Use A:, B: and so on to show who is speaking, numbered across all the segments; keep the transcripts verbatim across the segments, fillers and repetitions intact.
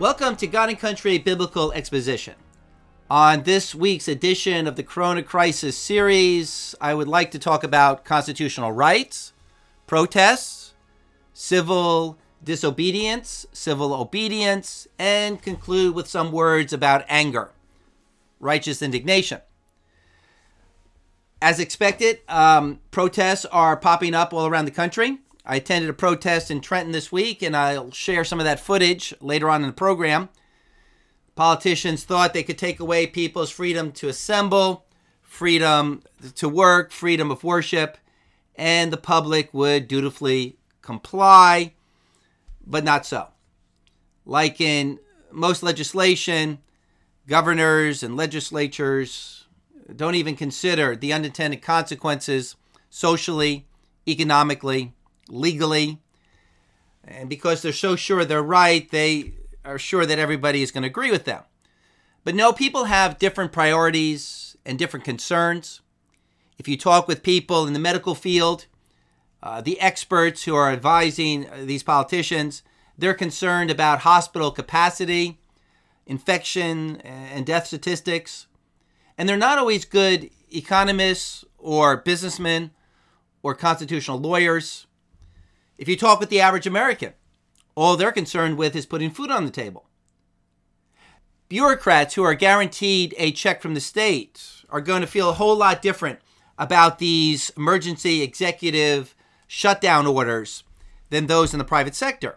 A: Welcome to God and Country Biblical Exposition. On this week's edition of the Corona Crisis series, I would like to talk about constitutional rights, protests, civil disobedience, civil obedience, and conclude with some words about anger, righteous indignation. As expected, um, protests are popping up all around the country. I attended a protest in Trenton this week, and I'll share some of that footage later on in the program. Politicians thought they could take away people's freedom to assemble, freedom to work, freedom of worship, and the public would dutifully comply, but not so. Like in most legislation, governors and legislatures don't even consider the unintended consequences socially, economically, legally, and because they're so sure they're right, they are sure that everybody is going to agree with them. But no, people have different priorities and different concerns. If you talk with people in the medical field, uh, the experts who are advising these politicians, they're concerned about hospital capacity, infection, and death statistics. And they're not always good economists or businessmen or constitutional lawyers. If you talk with the average American, all they're concerned with is putting food on the table. Bureaucrats who are guaranteed a check from the state are going to feel a whole lot different about these emergency executive shutdown orders than those in the private sector.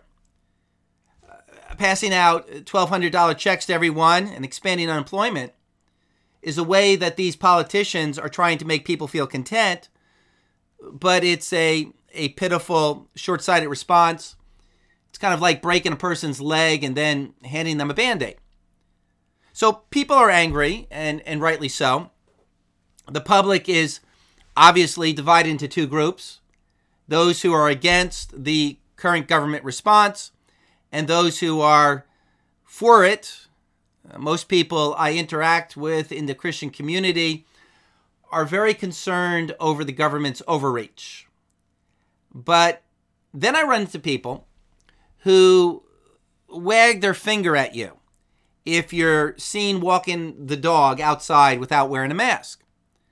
A: Uh, passing out twelve hundred dollars checks to everyone and expanding unemployment is a way that these politicians are trying to make people feel content, but it's a a pitiful, short-sighted response. It's kind of like breaking a person's leg and then handing them a Band-Aid. So people are angry, and, and rightly so. The public is obviously divided into two groups: those who are against the current government response and those who are for it. Most people I interact with in the Christian community are very concerned over the government's overreach. But then I run into people who wag their finger at you if you're seen walking the dog outside without wearing a mask.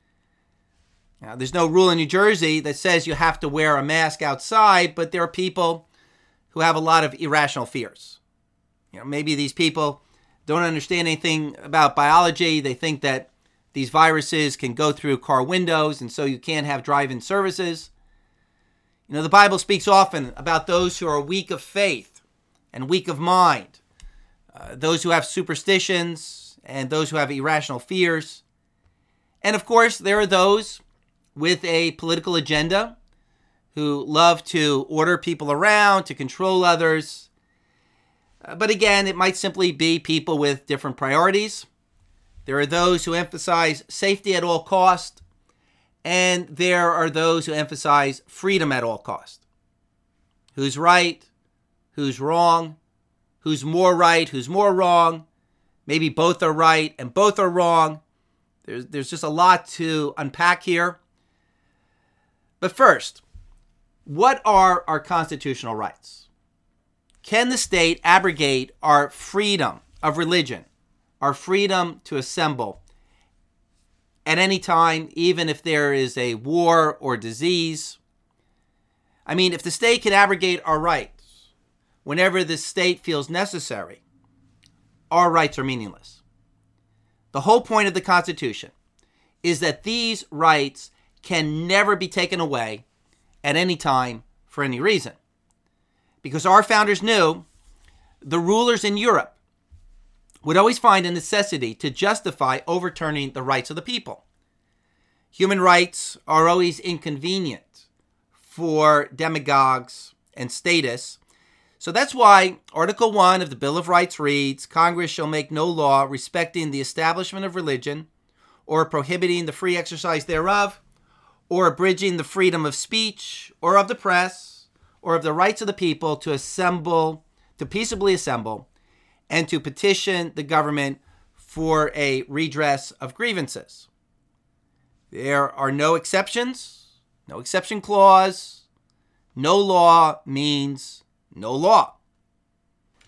A: Now, there's no rule in New Jersey that says you have to wear a mask outside, but there are people who have a lot of irrational fears. You know, maybe these people don't understand anything about biology. They think that these viruses can go through car windows, and so you can't have drive-in services. You know, the Bible speaks often about those who are weak of faith and weak of mind, uh, those who have superstitions and those who have irrational fears. And of course, there are those with a political agenda who love to order people around, to control others. Uh, but again, it might simply be people with different priorities. There are those who emphasize safety at all costs, and there are those who emphasize freedom at all costs. Who's right? Who's wrong? Who's more right? Who's more wrong? Maybe both are right and both are wrong. There's, there's just a lot to unpack here. But first, what are our constitutional rights? Can the state abrogate our freedom of religion, our freedom to assemble at any time, even if there is a war or disease? I mean, if the state can abrogate our rights whenever the state feels necessary, our rights are meaningless. The whole point of the Constitution is that these rights can never be taken away at any time for any reason. Because our founders knew the rulers in Europe would always find a necessity to justify overturning the rights of the people. Human rights are always inconvenient for demagogues and statists. So that's why Article one of the Bill of Rights reads, "Congress shall make no law respecting the establishment of religion, or prohibiting the free exercise thereof, or abridging the freedom of speech, or of the press, or of the rights of the people to assemble, to peaceably assemble, and to petition the government for a redress of grievances." There are no exceptions, no exception clause. No law means no law.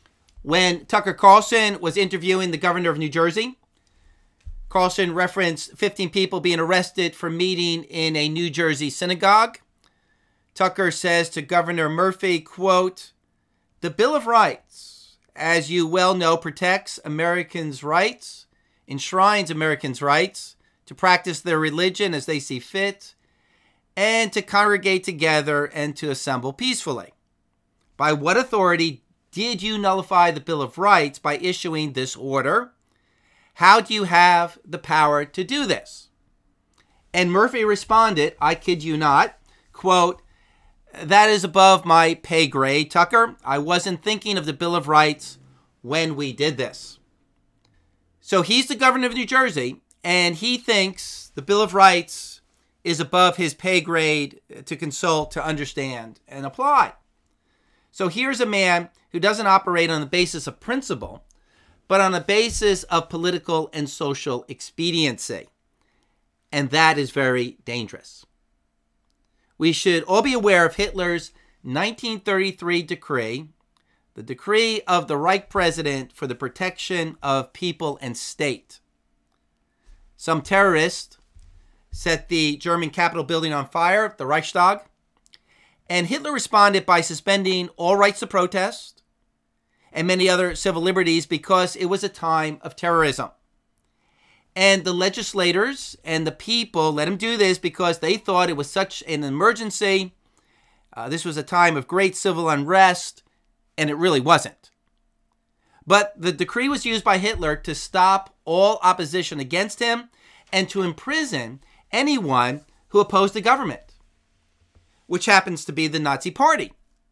A: When Tucker Carlson was interviewing the governor of New Jersey, Carlson referenced fifteen people being arrested for meeting in a New Jersey synagogue. Tucker says to Governor Murphy, quote, "The Bill of Rights, as you well know, protects Americans' rights, enshrines Americans' rights to practice their religion as they see fit, and to congregate together and to assemble peacefully. By what authority did you nullify the Bill of Rights by issuing this order? How do you have the power to do this?" And Murphy responded, I kid you not, quote, "That is above my pay grade, Tucker. I wasn't thinking of the Bill of Rights when we did this." So he's the governor of New Jersey, and he thinks the Bill of Rights is above his pay grade to consult, to understand, and apply. So here's a man who doesn't operate on the basis of principle, but on the basis of political and social expediency. And that is very dangerous. We should all be aware of Hitler's nineteen thirty-three decree, the decree of the Reich President for the protection of people and state. Some terrorist set the German Capitol building on fire, the Reichstag, and Hitler responded by suspending all rights to protest and many other civil liberties because it was a time of terrorism. And the legislators and the people let him do this because they thought it was such an emergency. Uh, this was a time of great civil unrest, and it really wasn't. But the decree was used by Hitler to stop all opposition against him and to imprison anyone who opposed the government, which happens to be the Nazi Party.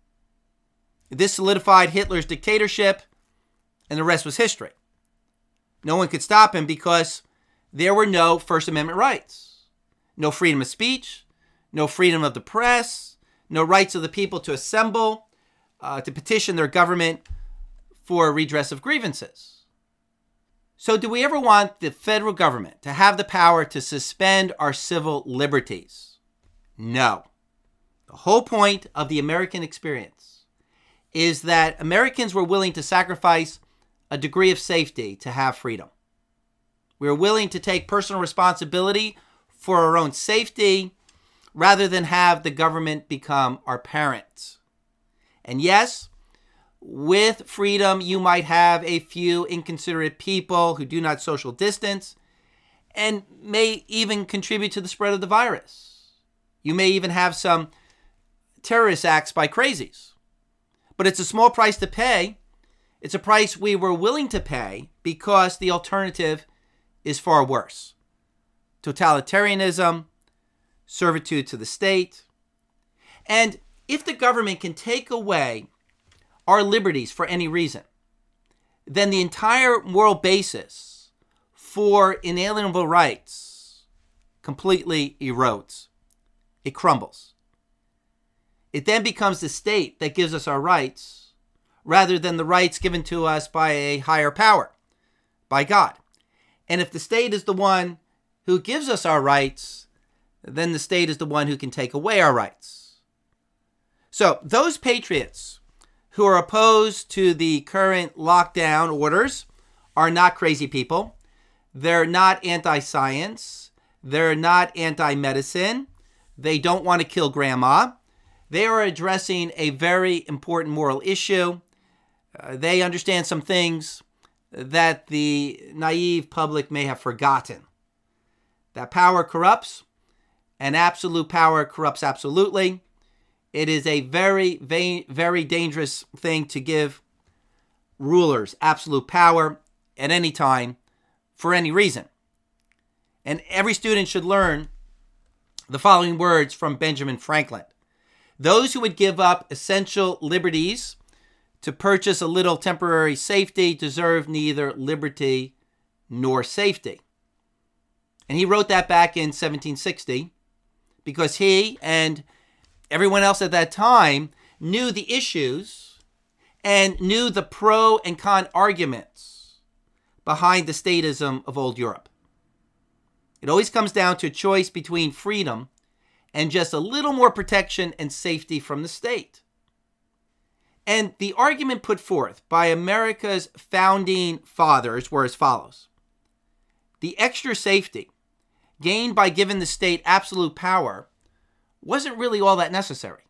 A: This solidified Hitler's dictatorship, and the rest was history. No one could stop him because there were no First Amendment rights, no freedom of speech, no freedom of the press, no rights of the people to assemble, uh, to petition their government for redress of grievances. So do we ever want the federal government to have the power to suspend our civil liberties? No. The whole point of the American experience is that Americans were willing to sacrifice a degree of safety to have freedom. We were willing to take personal responsibility for our own safety rather than have the government become our parents. And yes, with freedom, you might have a few inconsiderate people who do not social distance and may even contribute to the spread of the virus. You may even have some terrorist acts by crazies. But it's a small price to pay. It's a price we were willing to pay because the alternative is far worse. Totalitarianism, servitude to the state. And if the government can take away our liberties for any reason, then the entire moral basis for inalienable rights completely erodes. It crumbles. It then becomes the state that gives us our rights rather than the rights given to us by a higher power, by God. And if the state is the one who gives us our rights, then the state is the one who can take away our rights. So those patriots who are opposed to the current lockdown orders are not crazy people. They're not anti-science. They're not anti-medicine. They don't want to kill grandma. They are addressing a very important moral issue. Uh, they understand some things that the naive public may have forgotten. That power corrupts, and absolute power corrupts absolutely. It is a very, very, very dangerous thing to give rulers absolute power at any time for any reason. And every student should learn the following words from Benjamin Franklin. Those who would give up essential liberties to purchase a little temporary safety deserve neither liberty nor safety. And he wrote that back in seventeen sixty because he and everyone else at that time knew the issues and knew the pro and con arguments behind the statism of old Europe. It always comes down to a choice between freedom and just a little more protection and safety from the state. And the argument put forth by America's founding fathers were as follows. The extra safety gained by giving the state absolute power wasn't really all that necessary.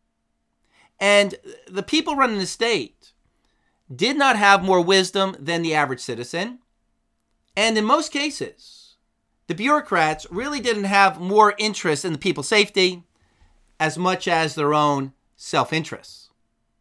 A: And the people running the state did not have more wisdom than the average citizen. And in most cases, the bureaucrats really didn't have more interest in the people's safety as much as their own self-interests.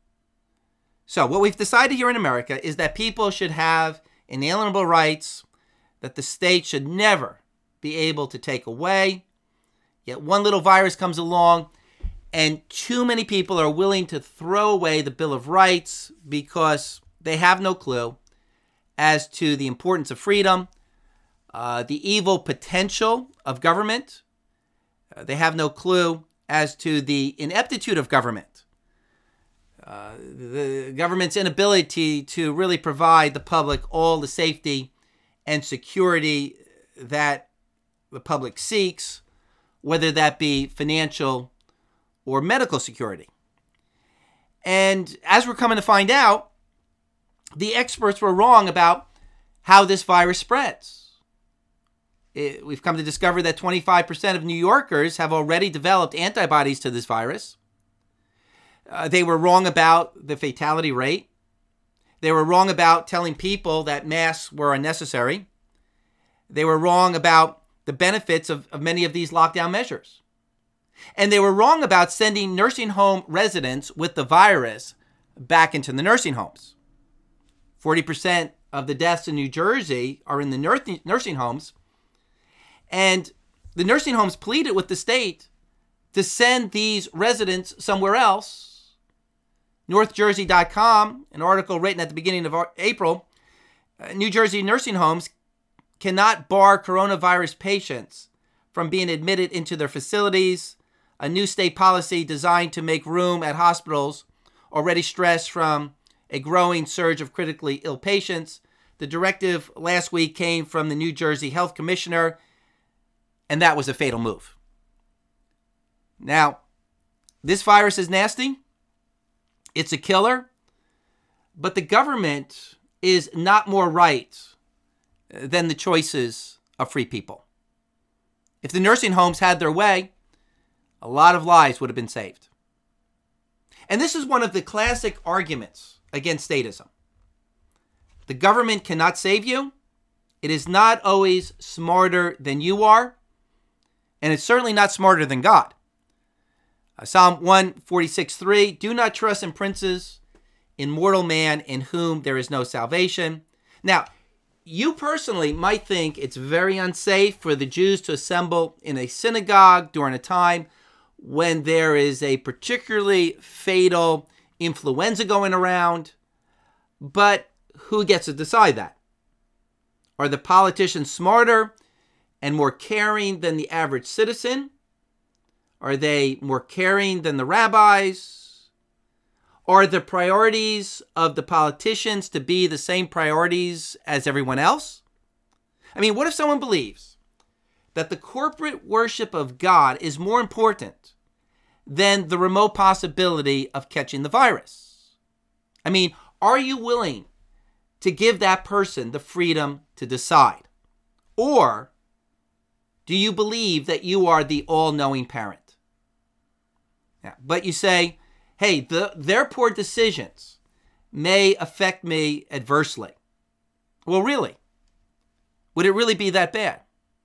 A: So what we've decided here in America is that people should have inalienable rights that the state should never be able to take away. Yet one little virus comes along and too many people are willing to throw away the Bill of Rights because they have no clue as to the importance of freedom, uh, the evil potential of government. Uh, they have no clue as to the ineptitude of government, uh, the government's inability to really provide the public all the safety and security that the public seeks, whether that be financial or medical security. And as we're coming to find out, the experts were wrong about how this virus spreads. It, we've come to discover that twenty-five percent of New Yorkers have already developed antibodies to this virus. Uh, they were wrong about the fatality rate. They were wrong about telling people that masks were unnecessary. They were wrong about the benefits of, of many of these lockdown measures. And they were wrong about sending nursing home residents with the virus back into the nursing homes. forty percent of the deaths in New Jersey are in the nursing homes. And the nursing homes pleaded with the state to send these residents somewhere else. North Jersey dot com, an article written at the beginning of April, uh, New Jersey nursing homes cannot bar coronavirus patients from being admitted into their facilities, a new state policy designed to make room at hospitals already stressed from a growing surge of critically ill patients. The directive last week came from the New Jersey Health Commissioner, and that was a fatal move. Now, this virus is nasty. It's a killer. But the government is not more right than the choices of free people. If the nursing homes had their way, a lot of lives would have been saved. And this is one of the classic arguments against statism. The government cannot save you. It is not always smarter than you are. And it's certainly not smarter than God. Uh, Psalm one forty-six three, do not trust in princes, in mortal man in whom there is no salvation. Now, you personally might think it's very unsafe for the Jews to assemble in a synagogue during a time when there is a particularly fatal influenza going around. But who gets to decide that? Are the politicians smarter and more caring than the average citizen? Are they more caring than the rabbis? Are the priorities of the politicians to be the same priorities as everyone else? I mean, what if someone believes that the corporate worship of God is more important than the remote possibility of catching the virus? I mean, are you willing to give that person the freedom to decide? Or do you believe that you are the all-knowing parent? Yeah, but you say, hey, the, their poor decisions may affect me adversely. Well, really? Would it really be that bad?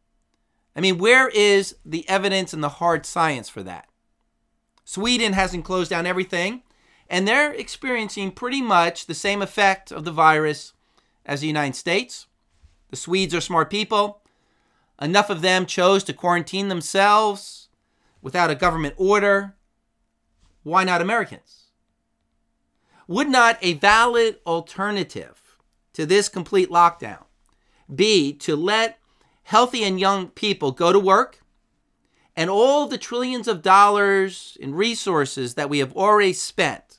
A: I mean, where is the evidence and the hard science for that? Sweden hasn't closed down everything, and they're experiencing pretty much the same effect of the virus as the United States. The Swedes are smart people. Enough of them chose to quarantine themselves without a government order. Why not Americans? Would not a valid alternative to this complete lockdown be to let healthy and young people go to work and all the trillions of dollars in resources that we have already spent,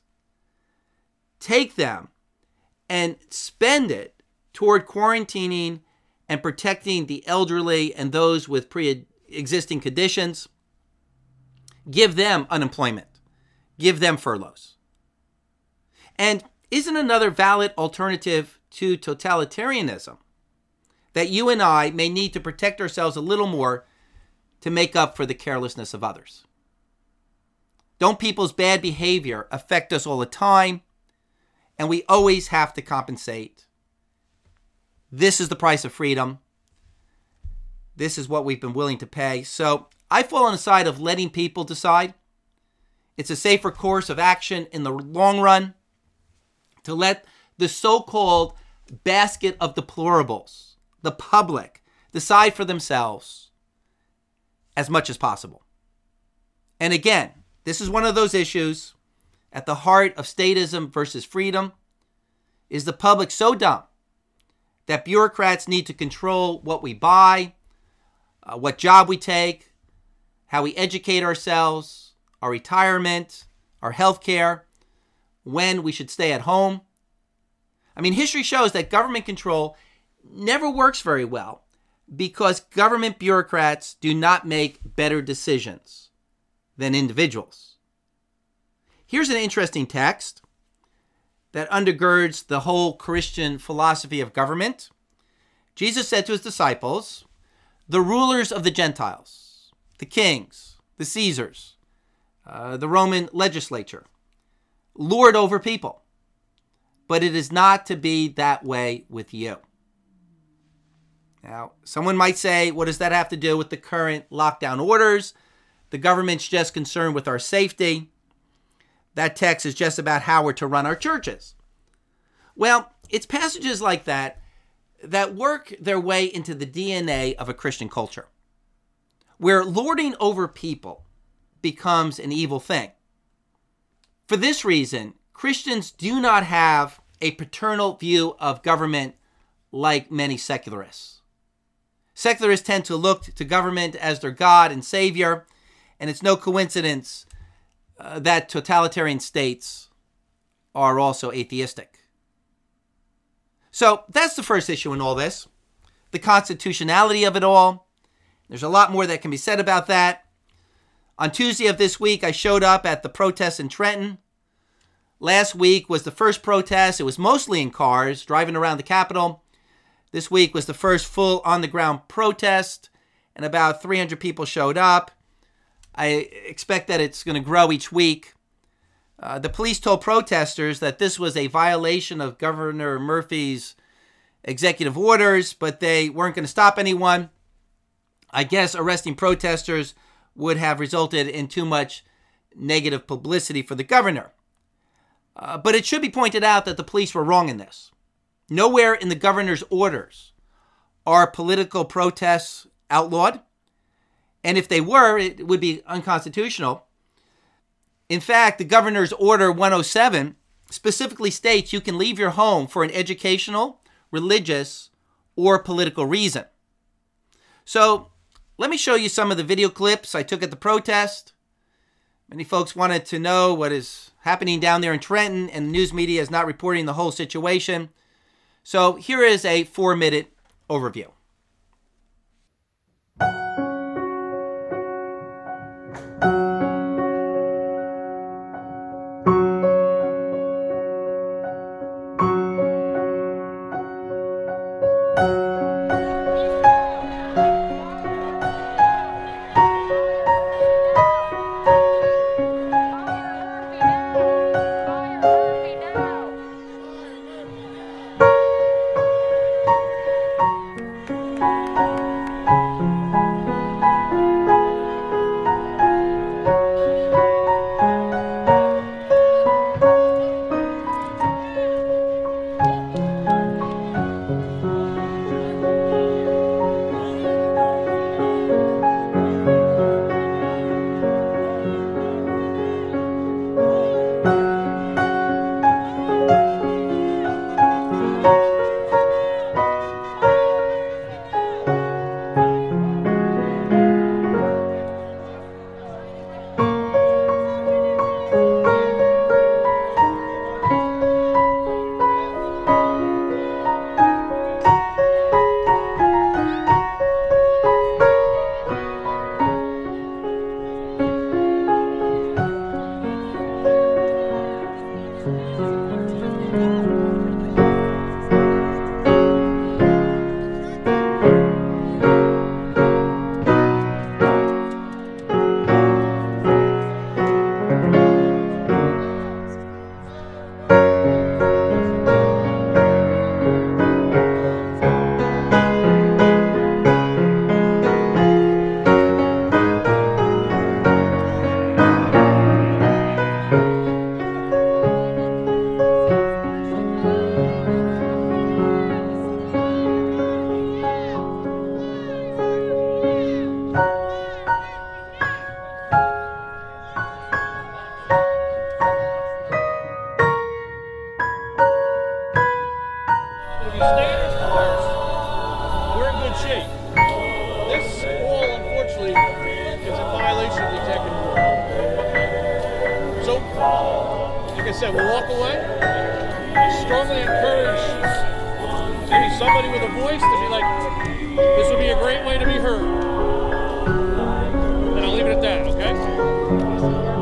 A: take them and spend it toward quarantining and protecting the elderly and those with pre-existing conditions? Give them unemployment. Give them furloughs. And isn't another valid alternative to totalitarianism that you and I may need to protect ourselves a little more to make up for the carelessness of others? Don't people's bad behavior affect us all the time, and we always have to compensate? This is the price of freedom. This is what we've been willing to pay. So I fall on the side of letting people decide. It's a safer course of action in the long run to let the so-called basket of deplorables, the public, decide for themselves as much as possible. And again, this is one of those issues at the heart of statism versus freedom. Is the public so dumb that bureaucrats need to control what we buy, uh, what job we take, how we educate ourselves, our retirement, our health care, when we should stay at home? I mean, history shows that government control never works very well because government bureaucrats do not make better decisions than individuals. Here's an interesting text that undergirds the whole Christian philosophy of government. Jesus said to his disciples, the rulers of the Gentiles, the kings, the Caesars, uh, the Roman legislature, lord over people. But it is not to be that way with you. Now, someone might say, what does that have to do with the current lockdown orders? The government's just concerned with our safety. That text is just about how we're to run our churches. Well, it's passages like that that work their way into the D N A of a Christian culture, where lording over people becomes an evil thing. For this reason, Christians do not have a paternal view of government like many secularists. Secularists tend to look to government as their God and Savior, and it's no coincidence uh, that totalitarian states are also atheistic. So that's the first issue in all this, the constitutionality of it all. There's a lot more that can be said about that. On Tuesday of this week, I showed up at the protests in Trenton. Last week was the first protest. It was mostly in cars, driving around the Capitol. This week was the first full on-the-ground protest, and about three hundred people showed up. I expect that it's going to grow each week. Uh, the police told protesters that this was a violation of Governor Murphy's executive orders, but they weren't going to stop anyone. I guess arresting protesters would have resulted in too much negative publicity for the governor. Uh, but it should be pointed out that the police were wrong in this. Nowhere in the governor's orders are political protests outlawed. And if they were, it would be unconstitutional. In fact, the governor's order one oh seven specifically states you can leave your home for an educational, religious, or political reason. So let me show you some of the video clips I took at the protest. Many folks wanted to know what is happening down there in Trenton, and the news media is not reporting the whole situation. So here is a four-minute overview.
B: C. This all, unfortunately, is in violation of the executive order. So, like I said, we'll walk away. I strongly encourage maybe somebody with a voice to be like, this would be a great way to be heard. And I'll leave it at that, okay?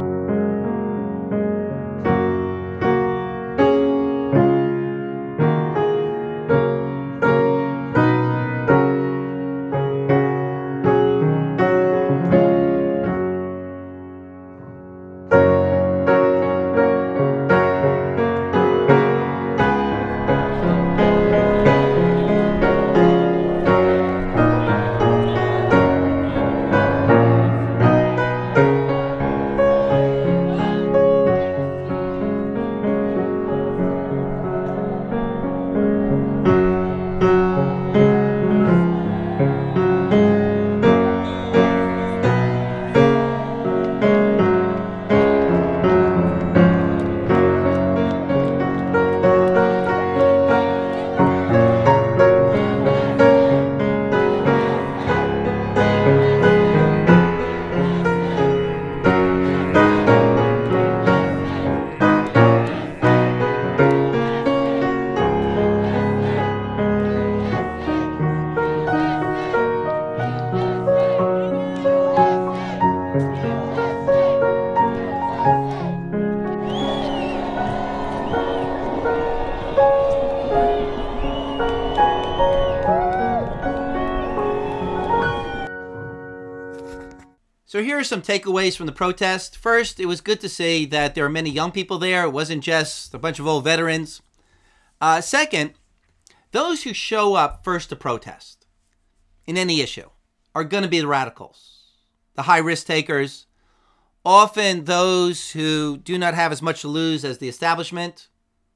A: So here are some takeaways from the protest. First, it was good to see that there are many young people there. It wasn't just a bunch of old veterans. Uh, second, those who show up first to protest in any issue are going to be the radicals, the high risk takers, often those who do not have as much to lose as the establishment.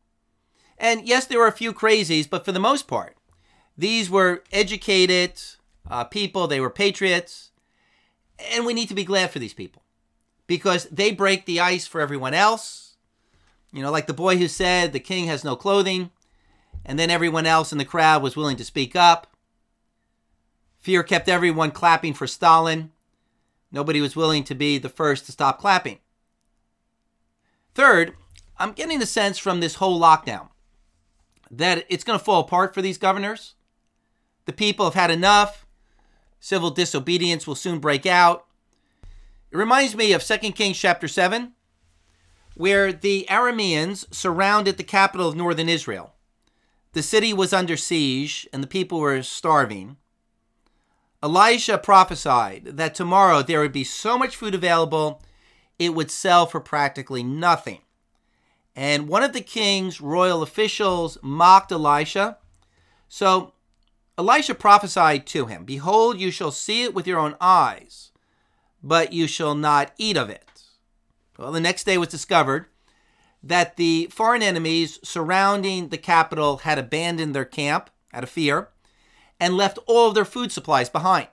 A: And yes, there were a few crazies, but for the most part, these were educated uh, people. They were patriots. And we need to be glad for these people because they break the ice for everyone else. You know, like the boy who said the king has no clothing, and then everyone else in the crowd was willing to speak up. Fear kept everyone clapping for Stalin. Nobody was willing to be the first to stop clapping. Third, I'm getting the sense from this whole lockdown that it's going to fall apart for these governors. The people have had enough. Civil disobedience will soon break out. It reminds me of Second Kings chapter seven, where the Arameans surrounded the capital of northern Israel. The city was under siege and the people were starving. Elisha prophesied that tomorrow there would be so much food available, it would sell for practically nothing. And one of the king's royal officials mocked Elisha. So Elisha prophesied to him, "Behold, you shall see it with your own eyes, but you shall not eat of it." Well, the next day it was discovered that the foreign enemies surrounding the capital had abandoned their camp out of fear and left all of their food supplies behind.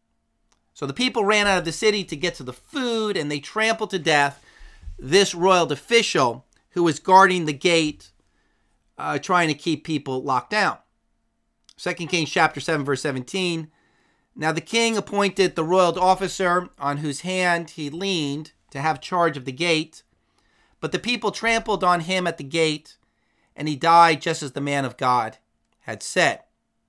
A: So the people ran out of the city to get to the food, and they trampled to death this royal official who was guarding the gate, uh, trying to keep people locked down. Second Kings chapter seven, verse seventeen. Now the king appointed the royal officer on whose hand he leaned to have charge of the gate. But the people trampled on him at the gate, and he died just as the man of God had said.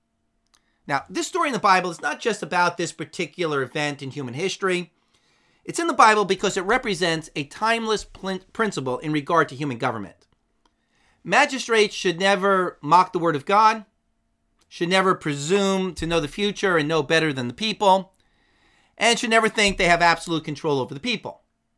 A: Now, this story in the Bible is not just about this particular event in human history. It's in the Bible because it represents a timeless pl- principle in regard to human government. Magistrates should never mock the word of God, should never presume to know the future and know better than the people, and should never think they have absolute control over the people.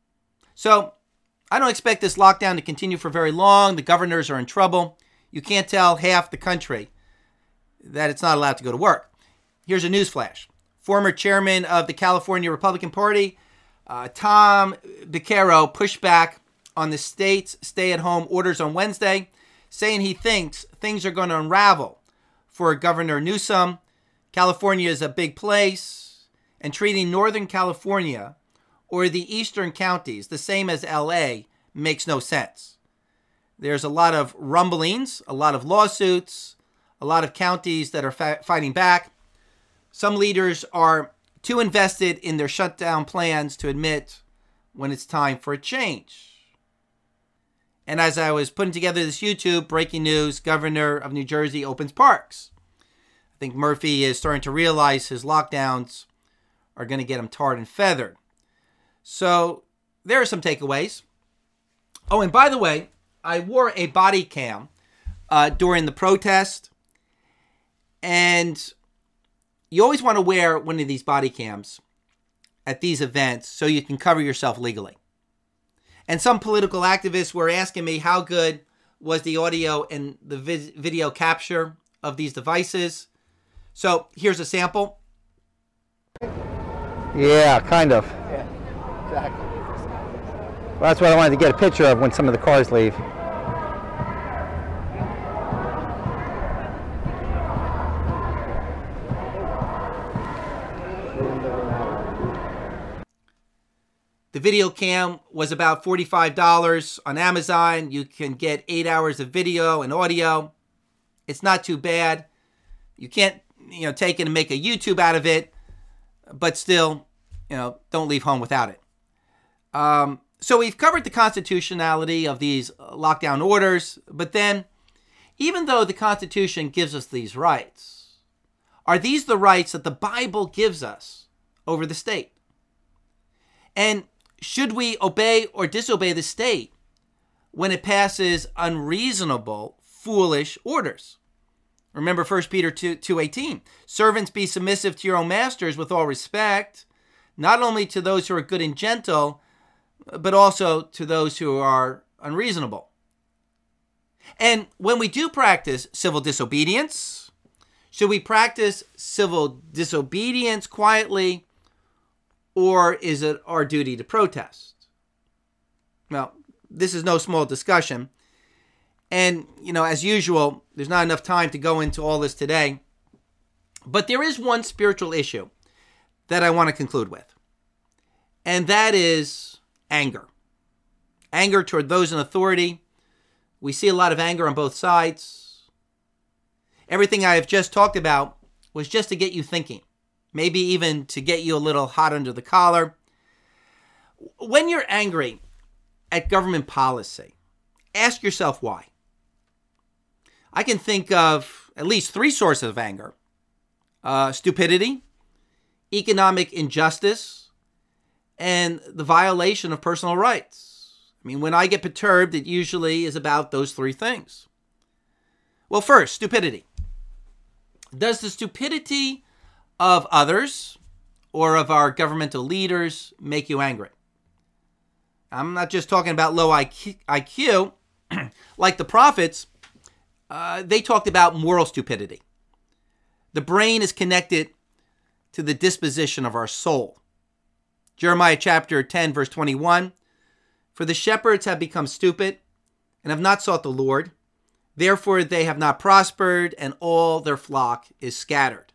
A: So, I don't expect this lockdown to continue for very long. The governors are in trouble. You can't tell half the country that it's not allowed to go to work. Here's a news flash. Former chairman of the California Republican Party, uh, Tom Beccaro, pushed back on the state's stay-at-home orders on Wednesday, saying he thinks things are going to unravel for Governor Newsom. California is a big place, and treating Northern California or the eastern counties the same as L A makes no sense. There's a lot of rumblings, a lot of lawsuits, a lot of counties that are fa- fighting back. Some leaders are too invested in their shutdown plans to admit when it's time for a change. And as I was putting together this YouTube, breaking news, Governor of New Jersey opens parks. I think Murphy is starting to realize his lockdowns are going to get him tarred and feathered. So there are some takeaways. Oh, and by the way, I wore a body cam uh, during the protest. And you always want to wear one of these body cams at these events so you can cover yourself legally. And some political activists were asking me how good was the audio and the vis- video capture of these devices. So here's a sample.
C: Yeah, kind of.
D: Yeah, exactly.
C: Well, that's what I wanted to get a picture of when some of the cars leave.
A: The video cam was about forty-five dollars on Amazon. You can get eight hours of video and audio. It's not too bad. You can't, you know, take it and make a YouTube out of it, but still, you know, don't leave home without it. Um, so we've covered the constitutionality of these lockdown orders, but then, even though the Constitution gives us these rights, are these the rights that the Bible gives us over the state? And should we obey or disobey the state when it passes unreasonable, foolish orders? Remember First Peter two eighteen. Servants, be submissive to your own masters with all respect, not only to those who are good and gentle, but also to those who are unreasonable. And when we do practice civil disobedience, should we practice civil disobedience quietly, or is it our duty to protest? Well, this is no small discussion. And, you know, as usual, there's not enough time to go into all this today. But there is one spiritual issue that I want to conclude with. And that is anger. Anger toward those in authority. We see a lot of anger on both sides. Everything I have just talked about was just to get you thinking. Maybe even to get you a little hot under the collar. When you're angry at government policy, ask yourself why. I can think of at least three sources of anger. Uh, stupidity, economic injustice, and the violation of personal rights. I mean, when I get perturbed, it usually is about those three things. Well, first, stupidity. Does the stupidity of others or of our governmental leaders make you angry? I'm not just talking about low I Q. Like the prophets, uh, they talked about moral stupidity. The brain is connected to the disposition of our soul. Jeremiah chapter ten, verse twenty-one, for the shepherds have become stupid and have not sought the Lord. Therefore they have not prospered, and all their flock is scattered.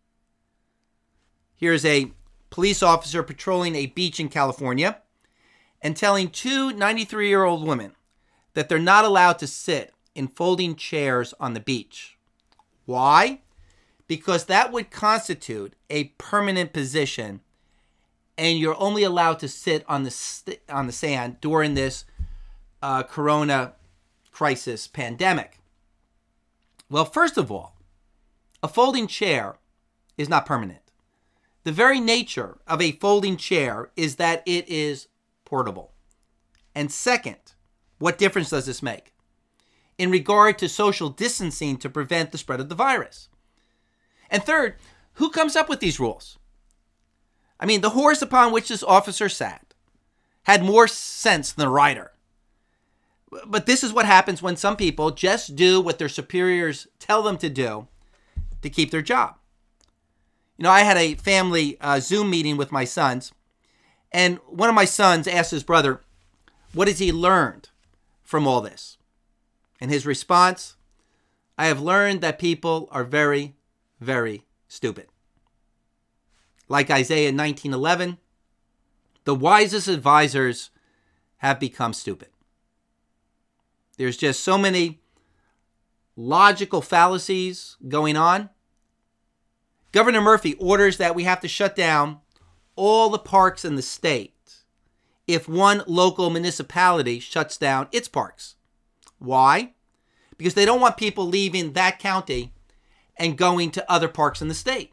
A: Here's a police officer patrolling a beach in California and telling two ninety-three-year-old women that they're not allowed to sit in folding chairs on the beach. Why? Because that would constitute a permanent position, and you're only allowed to sit on the st- on the sand during this uh, corona crisis pandemic. Well, first of all, a folding chair is not permanent. The very nature of a folding chair is that it is portable. And second, what difference does this make in regard to social distancing to prevent the spread of the virus? And third, who comes up with these rules? I mean, the horse upon which this officer sat had more sense than the rider. But this is what happens when some people just do what their superiors tell them to do to keep their job. You know, I had a family uh, Zoom meeting with my sons, and one of my sons asked his brother, what has he learned from all this? And his response, I have learned that people are very, very stupid. Like Isaiah nineteen eleven, the wisest advisors have become stupid. There's just so many logical fallacies going on. Governor Murphy orders that we have to shut down all the parks in the state if one local municipality shuts down its parks. Why? Because they don't want people leaving that county and going to other parks in the state.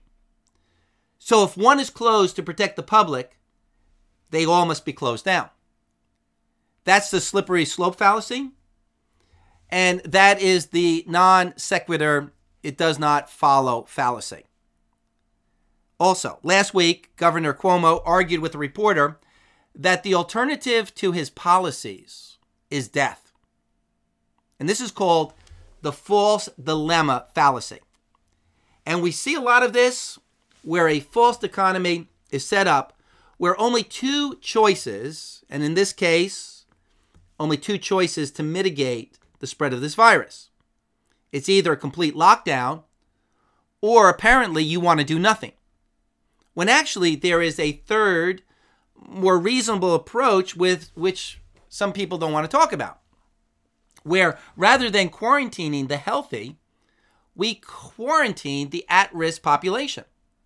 A: So if one is closed to protect the public, they all must be closed down. That's the slippery slope fallacy. And that is the non sequitur, it does not follow fallacy. Also, last week, Governor Cuomo argued with a reporter that the alternative to his policies is death. And this is called the false dilemma fallacy. And we see a lot of this where a false economy is set up where only two choices, and in this case, only two choices to mitigate the spread of this virus. It's either a complete lockdown or apparently you want to do nothing. When actually there is a third, more reasonable approach with which some people don't want to talk about, where rather than quarantining the healthy, we quarantine the at-risk population.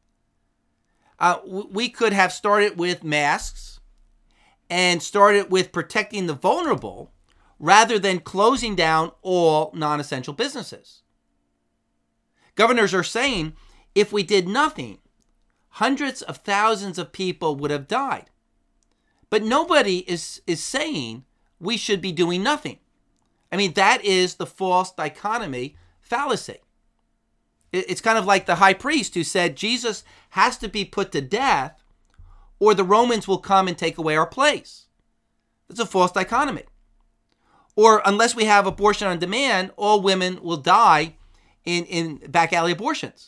A: Uh, we could have started with masks and started with protecting the vulnerable rather than closing down all non-essential businesses. Governors are saying if we did nothing, hundreds of thousands of people would have died. But nobody is, is saying we should be doing nothing. I mean, that is the false dichotomy fallacy. It's kind of like the high priest who said Jesus has to be put to death or the Romans will come and take away our place. It's a false dichotomy. Or unless we have abortion on demand, all women will die in, in back alley abortions.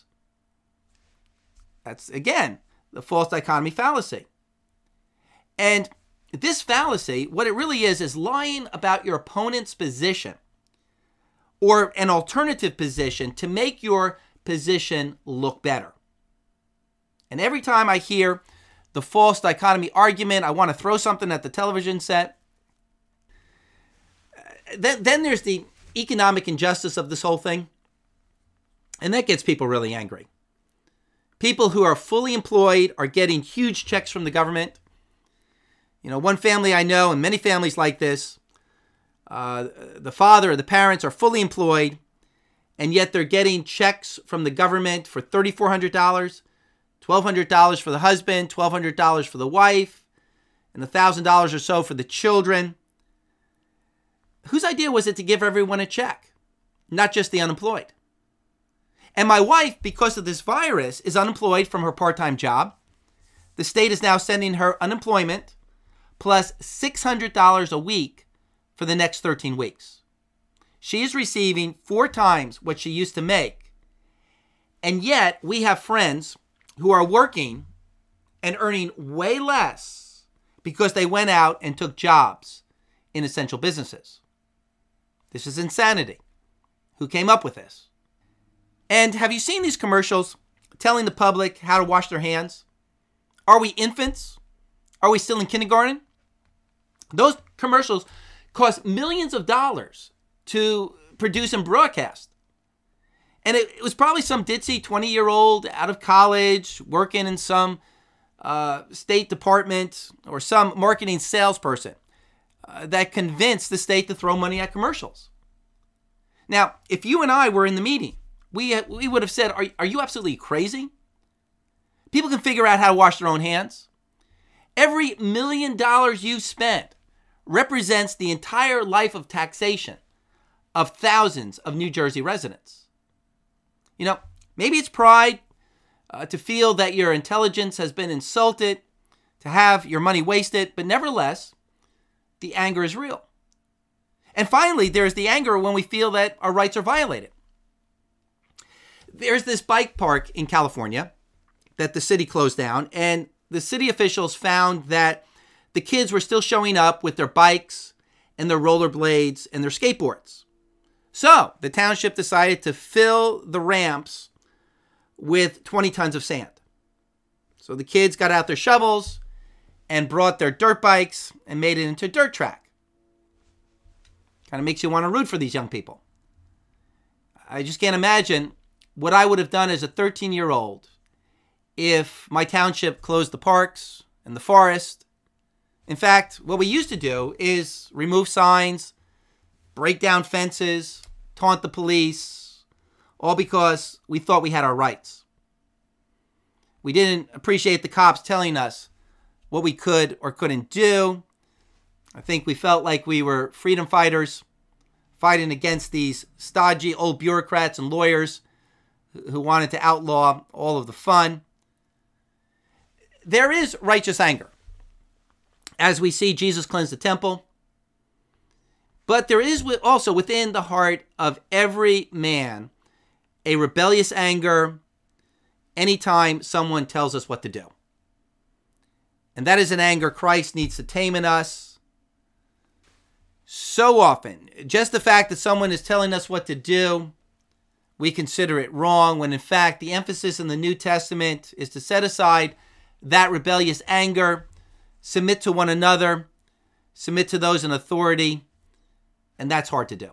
A: That's, again, the false dichotomy fallacy. And this fallacy, what it really is, is lying about your opponent's position or an alternative position to make your position look better. And every time I hear the false dichotomy argument, I want to throw something at the television set. Then, then there's the economic injustice of this whole thing. And that gets people really angry. People who are fully employed are getting huge checks from the government. You know, one family I know, and many families like this, uh, the father or the parents are fully employed, and yet they're getting checks from the government for three thousand four hundred dollars, twelve hundred dollars for the husband, twelve hundred dollars for the wife, and one thousand dollars or so for the children. Whose idea was it to give everyone a check, not just the unemployed? And my wife, because of this virus, is unemployed from her part-time job. The state is now sending her unemployment plus six hundred dollars a week for the next thirteen weeks. She is receiving four times what she used to make. And yet we have friends who are working and earning way less because they went out and took jobs in essential businesses. This is insanity. Who came up with this? And have you seen these commercials telling the public how to wash their hands? Are we infants? Are we still in kindergarten? Those commercials cost millions of dollars to produce and broadcast. And it, it was probably some ditzy twenty-year-old out of college working in some uh, state department or some marketing salesperson uh, that convinced the state to throw money at commercials. Now, if you and I were in the meeting, we we would have said, are, are you absolutely crazy? People can figure out how to wash their own hands. Every million dollars you spend represents the entire life of taxation of thousands of New Jersey residents. You know, maybe it's pride uh, to feel that your intelligence has been insulted, to have your money wasted, but nevertheless, the anger is real. And finally, there's the anger when we feel that our rights are violated. There's this bike park in California that the city closed down, and the city officials found that the kids were still showing up with their bikes and their rollerblades and their skateboards. So the township decided to fill the ramps with twenty tons of sand. So the kids got out their shovels and brought their dirt bikes and made it into a dirt track. Kind of makes you want to root for these young people. I just can't imagine what I would have done as a thirteen-year-old if my township closed the parks and the forest. In fact, what we used to do is remove signs, break down fences, taunt the police, all because we thought we had our rights. We didn't appreciate the cops telling us what we could or couldn't do. I think we felt like we were freedom fighters fighting against these stodgy old bureaucrats and lawyers who wanted to outlaw all of the fun. There is righteous anger as we see Jesus cleanse the temple. But there is also within the heart of every man a rebellious anger anytime someone tells us what to do. And that is an anger Christ needs to tame in us. So often, just the fact that someone is telling us what to do, we consider it wrong, when in fact the emphasis in the New Testament is to set aside that rebellious anger, submit to one another, submit to those in authority, and that's hard to do.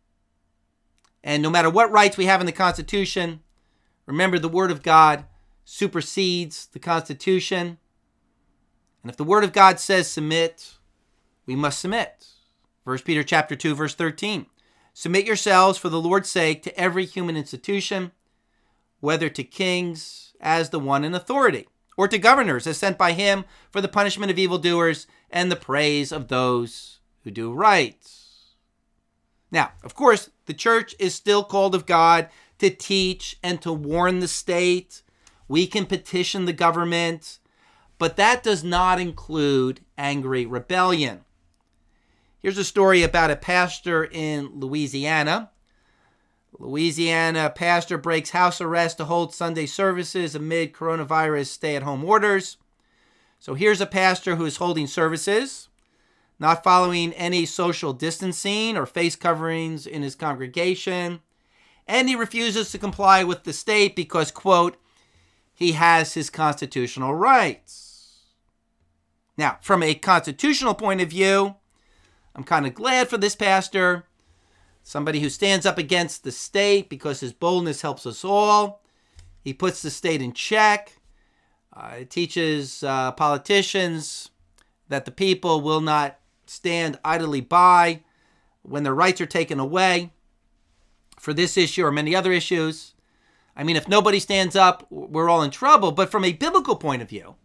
A: And no matter what rights we have in the Constitution, remember the Word of God supersedes the Constitution. And if the Word of God says submit, we must submit. First Peter chapter two, verse thirteen. Submit yourselves for the Lord's sake to every human institution, whether to kings as the one in authority, or to governors as sent by him for the punishment of evildoers and the praise of those who do right. Now, of course, the church is still called of God to teach and to warn the state. We can petition the government, but that does not include angry rebellion. Here's a story about a pastor in Louisiana. Louisiana pastor breaks house arrest to hold Sunday services amid coronavirus stay-at-home orders. So here's a pastor who is holding services, not following any social distancing or face coverings in his congregation, and he refuses to comply with the state because, quote, he has his constitutional rights. Now, from a constitutional point of view, I'm kind of glad for this pastor, somebody who stands up against the state because his boldness helps us all. He puts the state in check. Uh, it teaches uh, politicians that the people will not stand idly by when their rights are taken away for this issue or many other issues. I mean, if nobody stands up, we're all in trouble. But from a biblical point of view,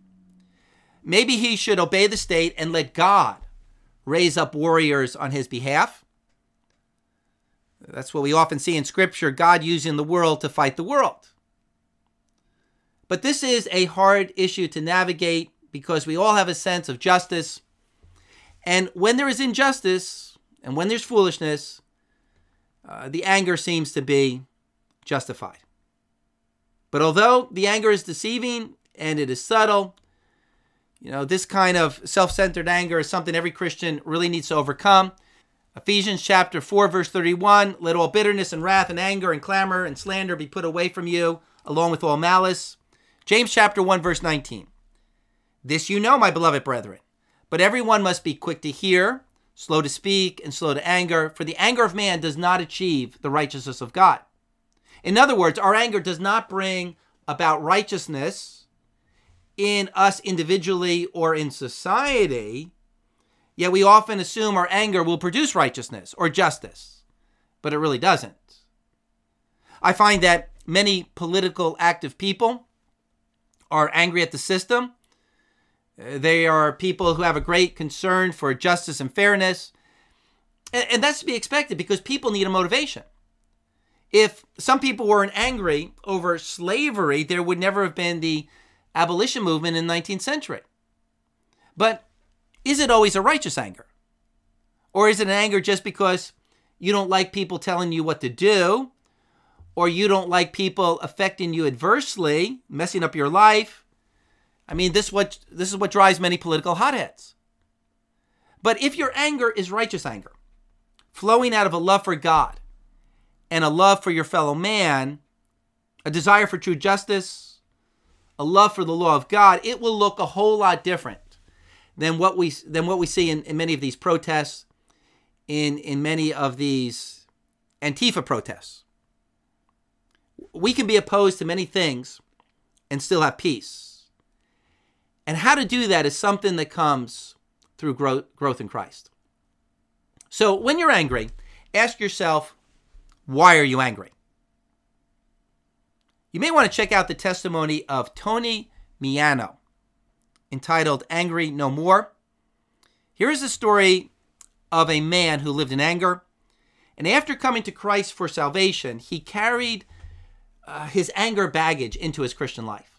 A: maybe he should obey the state and let God raise up warriors on his behalf. That's what we often see in Scripture, God using the world to fight the world. But this is a hard issue to navigate because we all have a sense of justice. And when there is injustice and when there's foolishness, uh, the anger seems to be justified. But although the anger is deceiving and it is subtle, you know, this kind of self-centered anger is something every Christian really needs to overcome. Ephesians chapter four, verse thirty-one, let all bitterness and wrath and anger and clamor and slander be put away from you, along with all malice. James chapter one, verse nineteen, this you know, my beloved brethren, but everyone must be quick to hear, slow to speak, and slow to anger, for the anger of man does not achieve the righteousness of God. In other words, our anger does not bring about righteousness in us individually or in society, yet we often assume our anger will produce righteousness or justice, but it really doesn't. I find that many political active people are angry at the system. They are people who have a great concern for justice and fairness, and that's to be expected because people need a motivation. If some people weren't angry over slavery, there would never have been the abolition movement in the nineteenth century. But is it always a righteous anger? Or is it an anger just because you don't like people telling you what to do, or you don't like people affecting you adversely, messing up your life? I mean, this what this is what drives many political hotheads. But if your anger is righteous anger, flowing out of a love for God and a love for your fellow man, a desire for true justice, a love for the law of God, it will look a whole lot different than what we than what we see in, in many of these protests, in, in many of these Antifa protests. We can be opposed to many things and still have peace. And how to do that is something that comes through growth, growth in Christ. So when you're angry, ask yourself, why are you angry? You may want to check out the testimony of Tony Miano, entitled Angry No More. Here is the story of a man who lived in anger, and after coming to Christ for salvation, he carried uh, his anger baggage into his Christian life.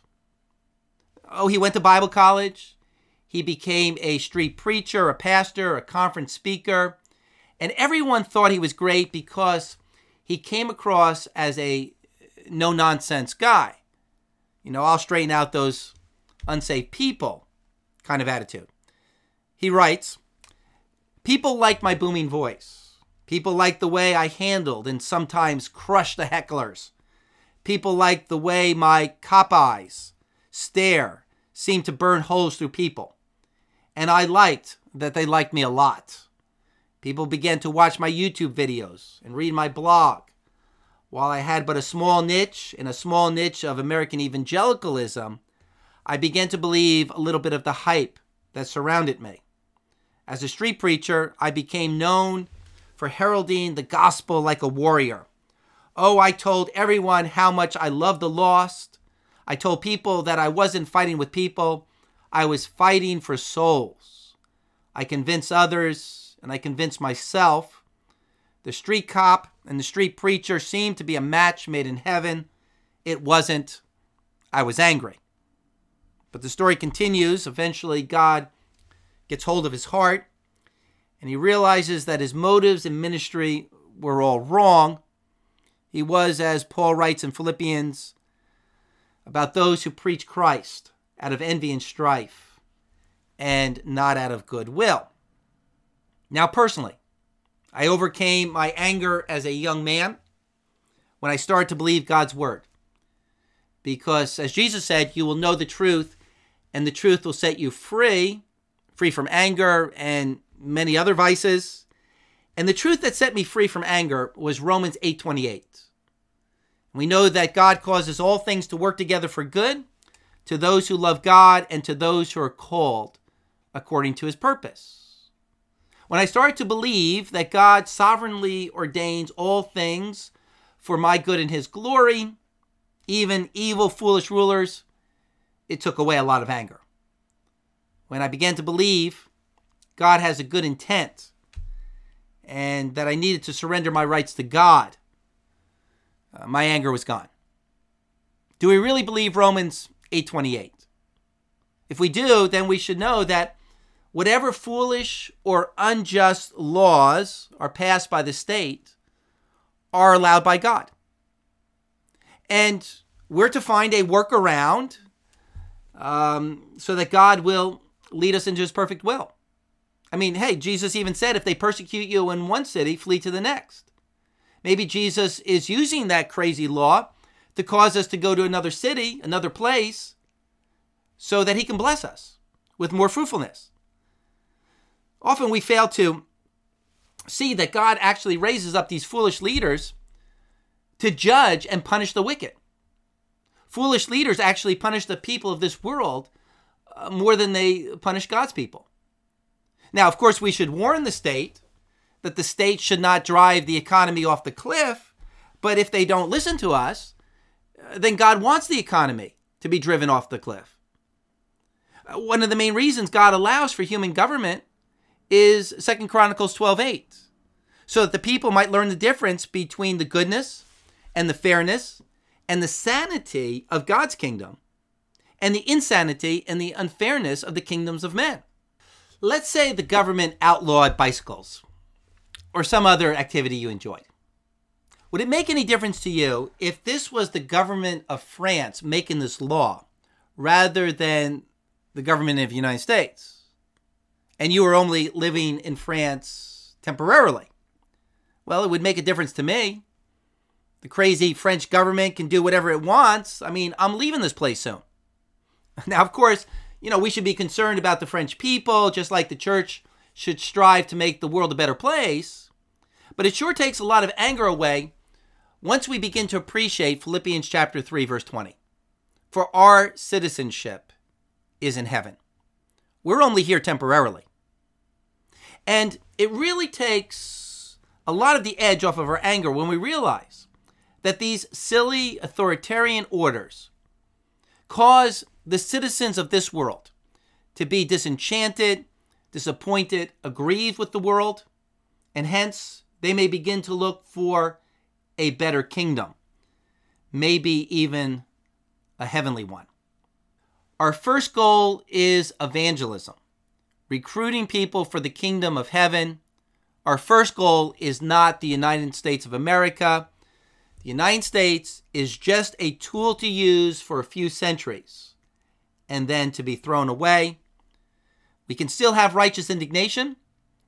A: Oh, he went to Bible college. He became a street preacher, a pastor, a conference speaker, and everyone thought he was great because he came across as a no-nonsense guy. You know, I'll straighten out those unsafe people kind of attitude. He writes, people liked my booming voice. People liked the way I handled and sometimes crushed the hecklers. People liked the way my cop eyes stare seemed to burn holes through people. And I liked that they liked me a lot. People began to watch my YouTube videos and read my blog. While I had but a small niche, in a small niche of American evangelicalism, I began to believe a little bit of the hype that surrounded me. As a street preacher, I became known for heralding the gospel like a warrior. Oh, I told everyone how much I loved the lost. I told people that I wasn't fighting with people. I was fighting for souls. I convinced others, and I convinced myself. The street cop and the street preacher seemed to be a match made in heaven. It wasn't. I was angry. But the story continues. Eventually, God gets hold of his heart, and he realizes that his motives in ministry were all wrong. He was, as Paul writes in Philippians, about those who preach Christ out of envy and strife, and not out of goodwill. Now, personally, I overcame my anger as a young man when I started to believe God's word. Because, as Jesus said, you will know the truth, and the truth will set you free, free from anger and many other vices. And the truth that set me free from anger was Romans eight twenty-eight. We know that God causes all things to work together for good to those who love God and to those who are called according to his purpose. When I started to believe that God sovereignly ordains all things for my good and his glory, even evil, foolish rulers, it took away a lot of anger. When I began to believe God has a good intent and that I needed to surrender my rights to God, uh, my anger was gone. Do we really believe Romans eight twenty-eight? If we do, then we should know that whatever foolish or unjust laws are passed by the state are allowed by God. And we're to find a workaround um, so that God will lead us into his perfect will. I mean, hey, Jesus even said, if they persecute you in one city, flee to the next. Maybe Jesus is using that crazy law to cause us to go to another city, another place, so that he can bless us with more fruitfulness. Often we fail to see that God actually raises up these foolish leaders to judge and punish the wicked. Foolish leaders actually punish the people of this world uh, more than they punish God's people. Now, of course, we should warn the state that the state should not drive the economy off the cliff, but if they don't listen to us, uh, then God wants the economy to be driven off the cliff. Uh, one of the main reasons God allows for human government is Second Chronicles twelve eight, so that the people might learn the difference between the goodness and the fairness and the sanity of God's kingdom and the insanity and the unfairness of the kingdoms of men. Let's say the government outlawed bicycles or some other activity you enjoyed. Would it make any difference to you if this was the government of France making this law rather than the government of the United States, and you were only living in France temporarily? Well, it would make a difference to me. The crazy French government can do whatever it wants. I mean, I'm leaving this place soon. Now, of course, you know, we should be concerned about the French people, just like the church should strive to make the world a better place. But it sure takes a lot of anger away once we begin to appreciate Philippians chapter three, verse twenty, for our citizenship is in heaven. We're only here temporarily. And it really takes a lot of the edge off of our anger when we realize that these silly authoritarian orders cause the citizens of this world to be disenchanted, disappointed, aggrieved with the world, and hence they may begin to look for a better kingdom, maybe even a heavenly one. Our first goal is evangelism, recruiting people for the kingdom of heaven. Our first goal is not the United States of America. The United States is just a tool to use for a few centuries and then to be thrown away. We can still have righteous indignation,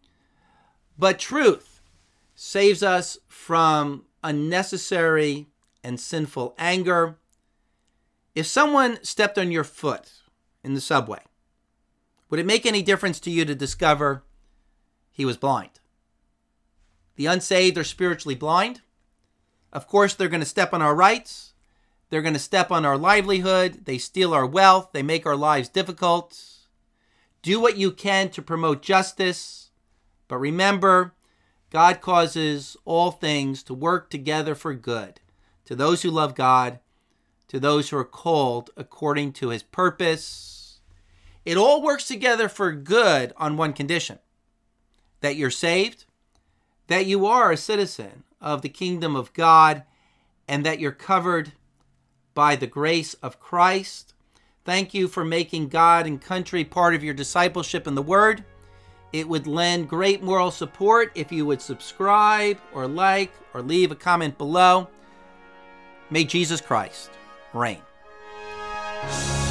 A: but truth saves us from unnecessary and sinful anger. If someone stepped on your foot in the subway, would it make any difference to you to discover he was blind? The unsaved are spiritually blind. Of course, they're going to step on our rights. They're going to step on our livelihood. They steal our wealth. They make our lives difficult. Do what you can to promote justice. But remember, God causes all things to work together for good to those who love God, to those who are called according to his purpose. It all works together for good on one condition: that you're saved, that you are a citizen of the kingdom of God, and that you're covered by the grace of Christ. Thank you for making God and country part of your discipleship in the Word. It would lend great moral support if you would subscribe or like or leave a comment below. May Jesus Christ reign.